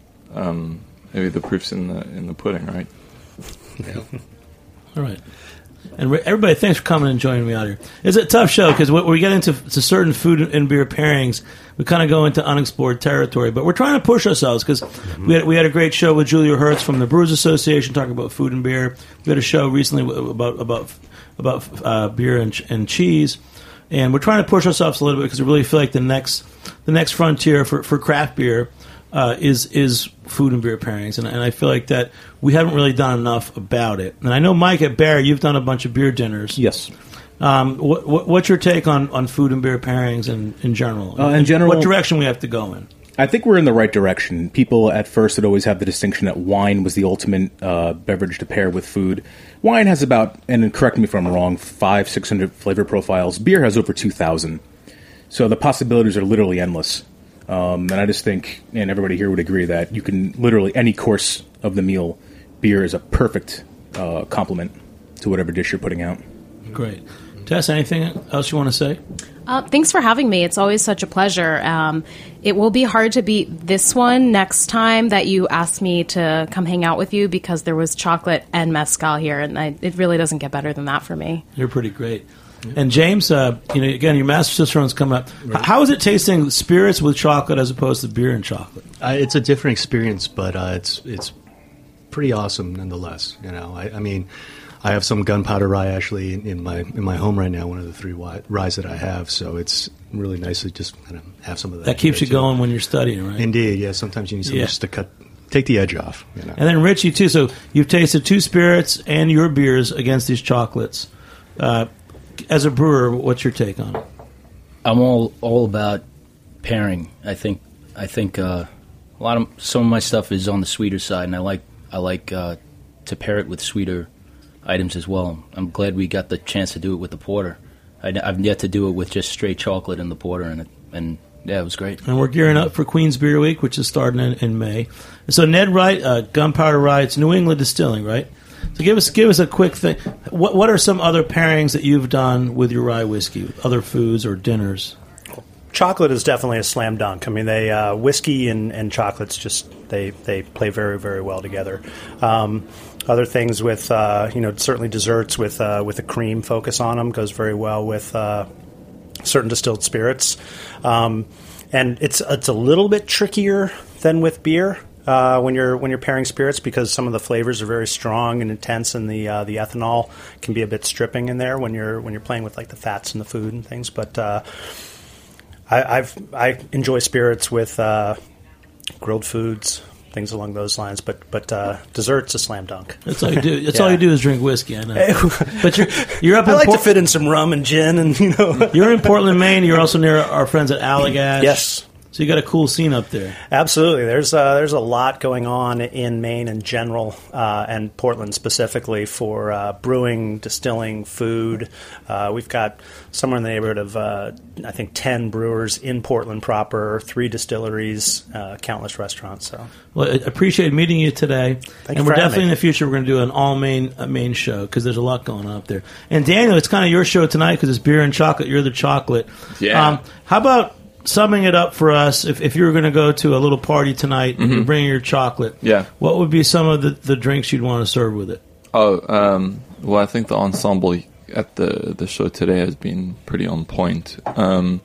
Um, maybe the proof's in the in the pudding, right? Yeah. All right. And re- everybody, thanks for coming and joining me out here. It's a tough show because when we get into to certain food and beer pairings, we kind of go into unexplored territory. But we're trying to push ourselves because mm-hmm. we had we had a great show with Julia Hertz from the Brewers Association talking about food and beer. We had a show recently about about about uh, beer and, and cheese, and we're trying to push ourselves a little bit because we really feel like the next the next frontier for, for craft beer uh, is is food and beer pairings, and, and I feel like that we haven't really done enough about it. And I know, Mike, at Bear, you've done a bunch of beer dinners. Yes. Um, what, what, what's your take on, on food and beer pairings in, in general? Uh, in general, what direction we have to go in? I think we're in the right direction. People at first would always have the distinction that wine was the ultimate uh, beverage to pair with food. Wine has about, and correct me if I'm wrong, five, six hundred flavor profiles. Beer has over two thousand. So the possibilities are literally endless. Um, and I just think, and everybody here would agree, that you can literally, any course of the meal, beer is a perfect uh, complement to whatever dish you're putting out. Great. Tess, anything else you want to say? Uh, thanks for having me. It's always such a pleasure. Um, it will be hard to beat this one next time that you ask me to come hang out with you because there was chocolate and mezcal here, and I, it really doesn't get better than that for me. You're pretty great. And James, uh, you know, again, your Master Cicerone's come up. Right. How is it tasting spirits with chocolate as opposed to beer and chocolate? Uh, it's a different experience, but uh, it's it's pretty awesome nonetheless. You know, I, I mean, I have some gunpowder rye actually in, in my in my home right now. One of the three ryes that I have, so it's really nice to just kind of have some of that. That keeps you going when you're studying, right? Indeed, yeah. Sometimes you need something yeah. just to cut, take the edge off. You know? And then Richie too. So you've tasted two spirits and your beers against these chocolates. Uh, As a brewer, what's your take on it? I'm all all about pairing. I think I think uh, a lot of some of my stuff is on the sweeter side, and I like I like uh, to pair it with sweeter items as well. I'm glad we got the chance to do it with the porter. I, I've yet to do it with just straight chocolate in the porter, and it, and yeah, it was great. And we're gearing up for Queen's Beer Week, which is starting in, in May. So Ned Wright, uh, Gunpowder Rye, it's New England Distilling, right? So give us give us a quick thing. What what are some other pairings that you've done with your rye whiskey, other foods or dinners? Chocolate is definitely a slam dunk. I mean, they uh, whiskey and, and chocolates just they, they play very very well together. Um, other things with uh, you know certainly desserts with uh, with a cream focus on them goes very well with uh, certain distilled spirits, um, and it's it's a little bit trickier than with beer. Uh, when you're when you're pairing spirits, because some of the flavors are very strong and intense, and the uh, the ethanol can be a bit stripping in there when you're when you're playing with like the fats in the food and things. But uh, I, I've I enjoy spirits with uh, grilled foods, things along those lines. But but uh, dessert's a slam dunk. That's all you do. That's Yeah. all you do is drink whiskey. I know. But you're you're up I in like Port- to fit in some rum and gin, and you know. You're in Portland, Maine. You're also near our friends at Allagash. Yes. So you got a cool scene up there. Absolutely. There's uh, there's a lot going on in Maine in general, uh, and Portland specifically for uh, brewing, distilling, food. Uh, we've got somewhere in the neighborhood of uh, I think ten brewers in Portland proper, three distilleries, uh, countless restaurants. So, Well, I appreciate meeting you today. Thank and you we're for having definitely me. in the future, we're going to do an all Maine uh, Maine show because there's a lot going on up there. And Daniel, it's kind of your show tonight because it's beer and chocolate. You're the chocolate. Yeah. Um, how about summing it up for us? If, if you were going to go to a little party tonight and Mhm. you're bringing your chocolate, Yeah. what would be some of the, the drinks you'd want to serve with it? Oh, um, well, I think the ensemble at the the show today has been pretty on point. Um,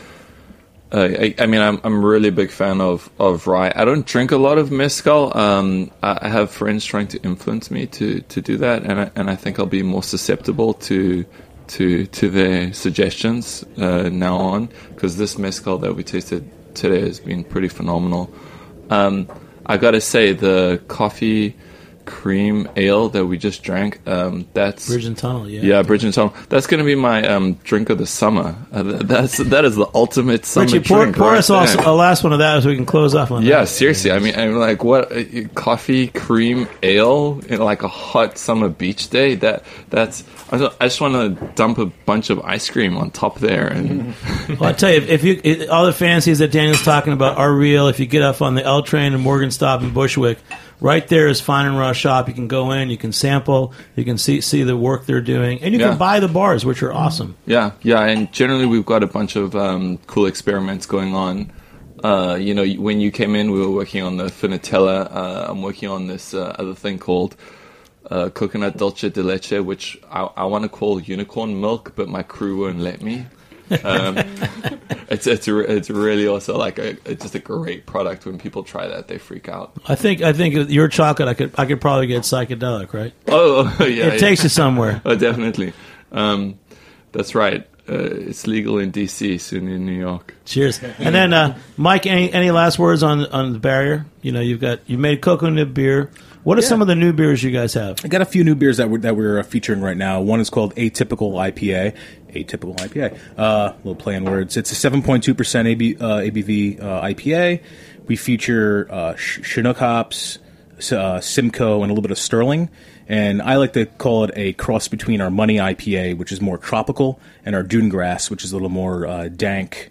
uh, I, I mean, I'm I'm a really big fan of, of rye. I don't drink a lot of mezcal. Um, I I have friends trying to influence me to, to do that, and I, and I think I'll be more susceptible to to to their suggestions uh, now on, because this mezcal that we tasted today has been pretty phenomenal. Um, I gotta say, the coffee cream ale that we just drank, um, that's Bridge and Tunnel, yeah. yeah, Bridge and Tunnel. That's gonna be my um, drink of the summer. Uh, th- that's that is the ultimate summer Richie, pour, drink. pour right us all there. a last one of that so we can close off on Yeah, that. seriously. I mean, I'm like, what uh, coffee cream ale in like a hot summer beach day? That that's. I just, I just want to dump a bunch of ice cream on top there, and Well, I tell you, if you it, all the fancies that Daniel's talking about are real. If you get off on the L train in Morgan Stop in Bushwick, right there is Fine and Raw Shop. You can go in, you can sample, you can see see the work they're doing, and you Yeah. can buy the bars, which are awesome. yeah, yeah. And generally, we've got a bunch of um, cool experiments going on. Uh, you know, when you came in, we were working on the Finitella. Uh, I'm working on this uh, other thing called uh, coconut dulce de leche, which I, I want to call unicorn milk, but my crew won't let me. Um, it's it's re- it's really also like a it's just a great product. When people try that, they freak out. I think I think with your chocolate, I could I could probably get psychedelic, right? Oh, yeah, It yeah. takes you somewhere. Oh, definitely. Um, that's right. Uh, it's legal in D C, soon in New York. Cheers. And then, uh, Mike, any any last words on on the barrier? You know, you've got you made cocoa nib beer. What are Yeah. some of the new beers you guys have? I got a few new beers that we're, that we're uh, featuring right now. One is called Atypical I P A. Atypical I P A. Uh, little play on words. It's a seven point two percent A B, uh, A B V uh, I P A. We feature uh, sh- Chinook hops, uh, Simcoe, and a little bit of Sterling. And I like to call it a cross between our Money I P A, which is more tropical, and our Dune Grass, which is a little more uh, dank,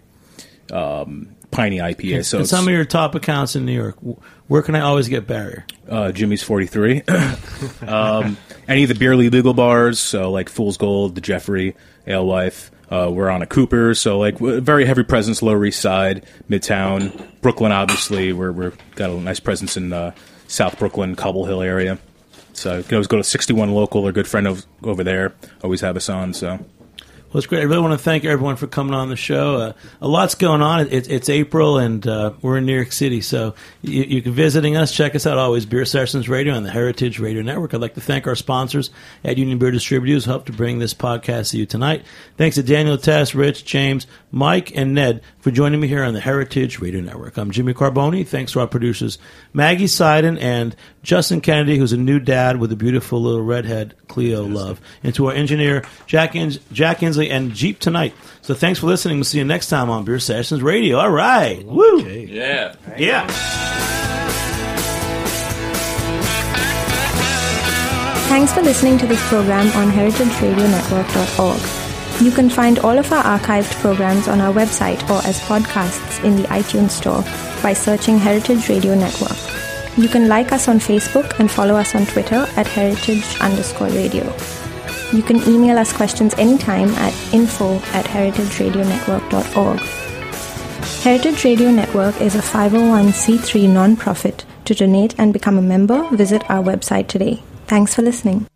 um, piney I P A. So and it's, some of your top accounts in New York. Where can I always get barrier? uh, Jimmy's forty-three. um, any of the beerly legal bars, so like Fool's Gold, the Jeffrey, Alewife. Uh, we're on a Cooper, so like w- very heavy presence, Lower East Side, Midtown, Brooklyn. Obviously, we're we're got a nice presence in uh, South Brooklyn, Cobble Hill area. So you can always go to sixty-one Local. Our good friend ov- over there always have us on. So. Well, it's great. I really want to thank everyone for coming on the show. Uh, a lot's going on. It, it's April, and uh, we're in New York City, so you, you can visiting us. Check us out always, Beer Sessions Radio on the Heritage Radio Network. I'd like to thank our sponsors at Union Beer Distributors who helped to bring this podcast to you tonight. Thanks to Daniel, Tess, Rich, James, Mike, and Ned for joining me here on the Heritage Radio Network. I'm Jimmy Carboni. Thanks to our producers, Maggie Seiden and Justin Kennedy, who's a new dad with a beautiful little redhead, Cleo Love. And to our engineer, Jack, In- Jack Inslee and Jeep Tonight. So thanks for listening. We'll see you next time on Beer Sessions Radio. All right. Woo. Yeah. Yeah. Thanks for listening to this program on heritage radio network dot org. You can find all of our archived programs on our website or as podcasts in the iTunes Store by searching Heritage Radio Network. You can like us on Facebook and follow us on Twitter at heritage underscore radio. You can email us questions anytime at info at heritage radio network dot org. Heritage Radio Network is a five oh one c three nonprofit. To donate and become a member, visit our website today. Thanks for listening.